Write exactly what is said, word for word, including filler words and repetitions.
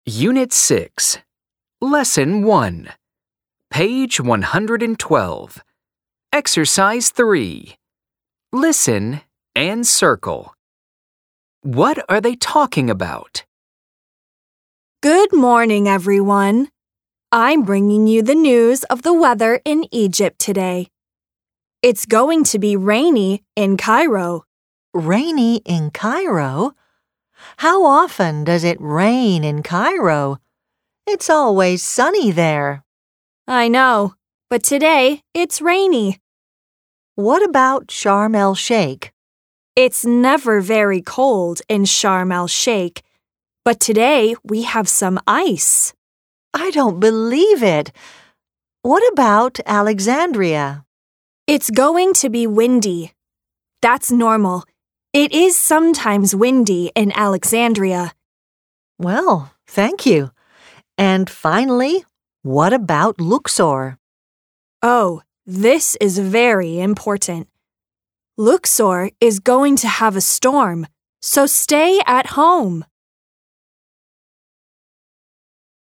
Unit six, Lesson one, Page one hundred twelve, Exercise three. Listen and circle. What are they talking about? Good morning, everyone. I'm bringing you the news of the weather in Egypt today. It's going to be rainy in Cairo. Rainy in Cairo? How often does it rain in Cairo? It's always sunny there. I know, but today it's rainy. What about Sharm el-Sheikh? It's never very cold in Sharm el-Sheikh, but today we have some ice. I don't believe it. What about Alexandria? It's going to be windy. That's normal. It is sometimes windy in Alexandria. Well, thank you. And finally, what about Luxor? Oh, this is very important. Luxor is going to have a storm, so stay at home.